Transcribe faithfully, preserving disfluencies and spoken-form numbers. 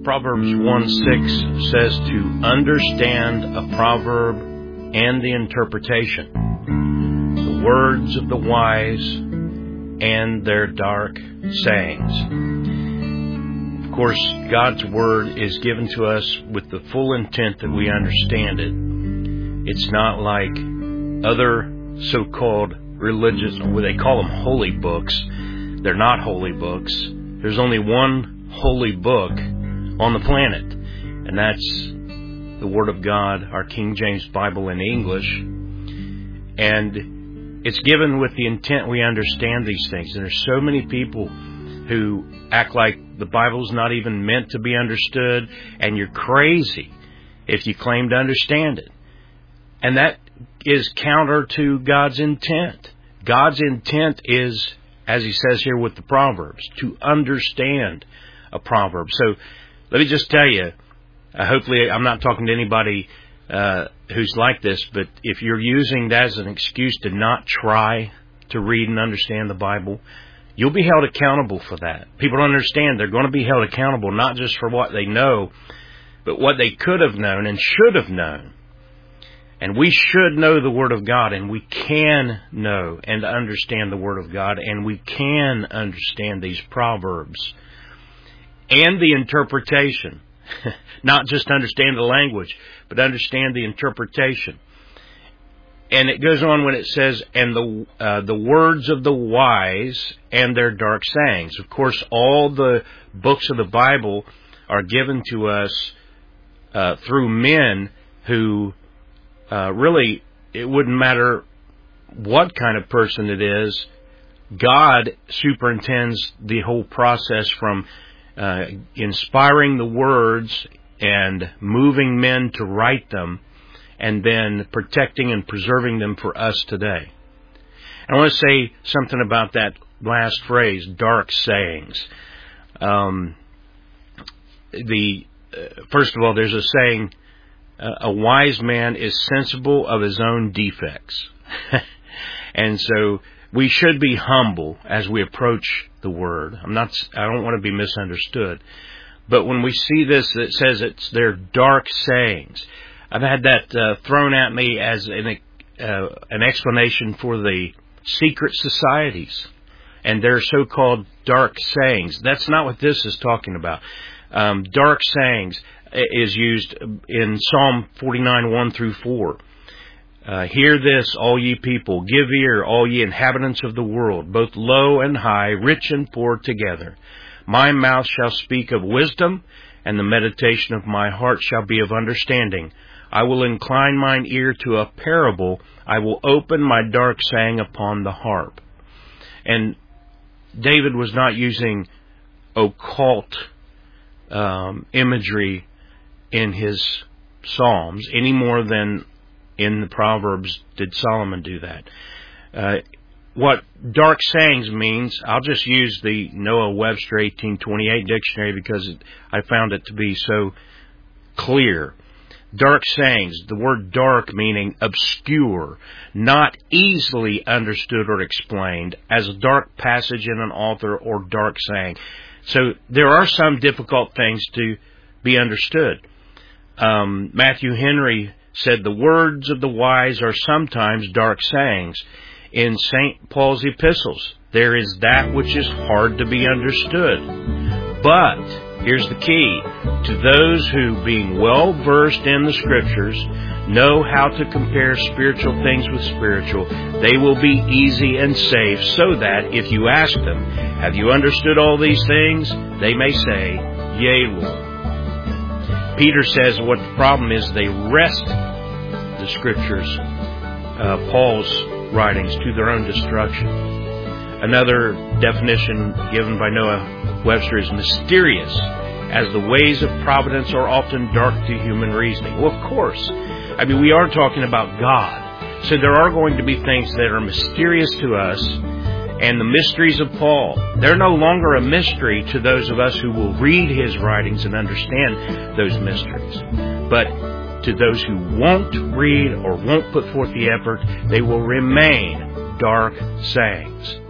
Proverbs one six says to understand a proverb and the interpretation, the words of the wise and their dark sayings. Of course, God's Word is given to us with the full intent that we understand it. It's not like other so-called religious, or what they call them holy books. They're not holy books. There's only one holy book on the planet, and that's the Word of God, our King James Bible in English. And it's given with the intent we understand these things. And there's so many people who act like the Bible's not even meant to be understood, and you're crazy if you claim to understand it. And that is counter to God's intent. God's intent is, as he says here with the Proverbs, to understand a proverb. So let me just tell you, uh, hopefully I'm not talking to anybody uh, who's like this, but if you're using that as an excuse to not try to read and understand the Bible, you'll be held accountable for that. People don't understand they're going to be held accountable not just for what they know, but what they could have known and should have known. And we should know the Word of God, and we can know and understand the Word of God, and we can understand these Proverbs and the interpretation. Not just understand the language, but understand the interpretation. And it goes on when it says, and the uh, the words of the wise and their dark sayings. Of course, all the books of the Bible are given to us uh, through men who uh, really, it wouldn't matter what kind of person it is. God superintends the whole process from uh, inspiring the words and moving men to write them, and then protecting and preserving them for us today. I want to say something about that last phrase, dark sayings. Um, the uh, first of all, there's a saying, uh, a wise man is sensible of his own defects. And so we should be humble as we approach the Word. I'm not, I don't want to be misunderstood. But when we see this, it says it's their dark sayings. I've had that uh, thrown at me as an, uh, an explanation for the secret societies and their so-called dark sayings. That's not what this is talking about. Um, dark sayings is used in Psalm forty-nine, one through four. Uh, Hear this, all ye people. Give ear, all ye inhabitants of the world, both low and high, rich and poor together. My mouth shall speak of wisdom, and the meditation of my heart shall be of understanding. I will incline mine ear to a parable. I will open my dark saying upon the harp. And David was not using occult um, imagery in his Psalms any more than in the Proverbs did Solomon do that. Uh, what dark sayings means, I'll just use the Noah Webster eighteen twenty-eight dictionary because it, I found it to be so clear. Dark sayings, the word dark meaning obscure, not easily understood or explained, as a dark passage in an author or dark saying. So there are some difficult things to be understood. Um, Matthew Henry said the words of the wise are sometimes dark sayings. In Saint Paul's epistles, there is that which is hard to be understood. But here's the key. To those who, being well versed in the Scriptures, know how to compare spiritual things with spiritual, they will be easy and safe, so that if you ask them, have you understood all these things? They may say, yea, Lord. Peter says what the problem is, they wrest the Scriptures, uh, Paul's writings, to their own destruction. Another definition given by Noah Webster is mysterious, as the ways of providence are often dark to human reasoning. Well, of course. I mean, we are talking about God. So there are going to be things that are mysterious to us, and the mysteries of Paul, they're no longer a mystery to those of us who will read his writings and understand those mysteries. But to those who won't read or won't put forth the effort, they will remain dark sayings.